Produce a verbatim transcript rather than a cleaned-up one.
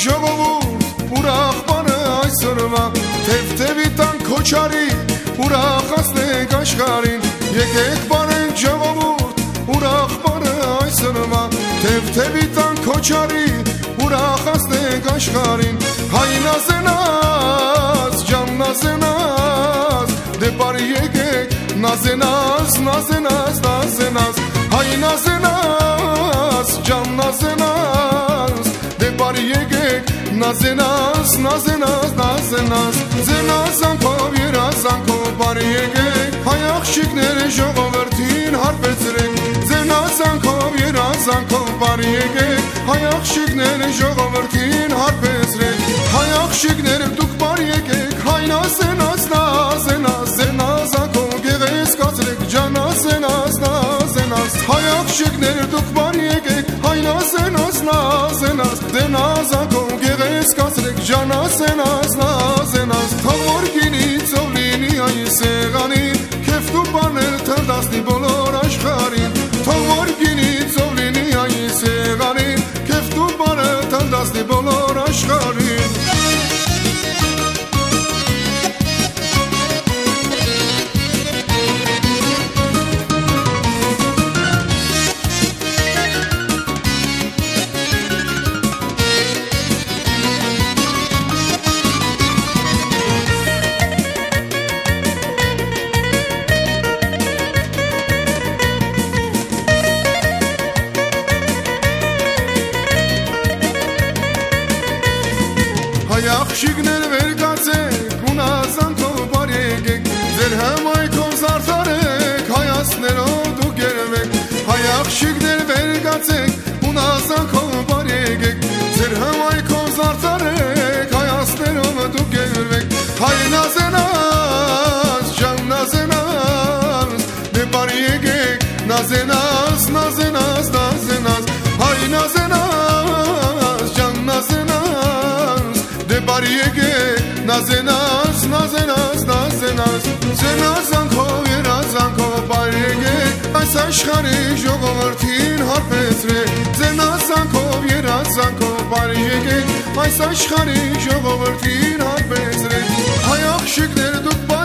ժողովուրդ ուրախ բանը այսօրվա, թև-թևի տան քոչարի ուրախ ասնենք աշխարհին, եկեք բարենք ժողովուրդ ուրախ բանը այսօրվա, թև-թևի տան քոչարի ուրախ ասնենք աշխարհին, հայ նազենաց, ջան նազենաց, դե բարի եկեք նազենաց, նազենաց, նազենաց, հայ նազենաց, ջան նազենաց, դե բարի եկեք նազենաց, նազենաց, նազենաց, զենազանքով երազանքով բարի եկեք, հայ աղջիկները ժողովրդին հարբեցրեք, զենազանքով երազանքով բարի եկեք, հայ աղջիկները ժողովրդին հարբեցրեք, հայ աղջիկները դուք բարի եկեք, հայ նազենաց, նազենաց, զենազանքով գեղեցկացրեք, ջան նազենաց, նազենաց, հայ աղջիկները դուք բարի եկեք, հայ նազենաց, նազենաց, զենազանքով գեղեցկացրեք, ջան նազենաց, նազենաց, թող որ գինից ով լինի այս սեղանին, քեֆ դու բաներ թնդացնի բոլոր աշխարհին, թող որ գինից ով լինի այս սեղանին, քեֆ դու բաներ թնդացնի բոլոր աշխարհին։ Աղջիկներ վեր կացեք, ունազանքով բարի եկեք, ձեր հմայքով զարդարեք, հայացներով դուք երևեք, հայ աղջիկներ վեր կացեք, ունազանքով բարի եկեք, ձեր հմայքով զարդարեք, հայացներով դուք երևեք, հայ նազենաց, ջան նազենաց, դե բարի եկեք, նազենաց, նազենաց, նազենաց, հայ նազենաց, ջան նազենաց, բարի եկեք, նազենաց, նազենաց, նազենաց, զենազանքով երազանքով բարի եկեք, այս աշխարհի ժողովրդին հարբեցրեք, զենազանքով երազանքով բարի եկեք, այս աշխարհի ժողովրդին հարբեցրեք, հայ աղջիկներ դուք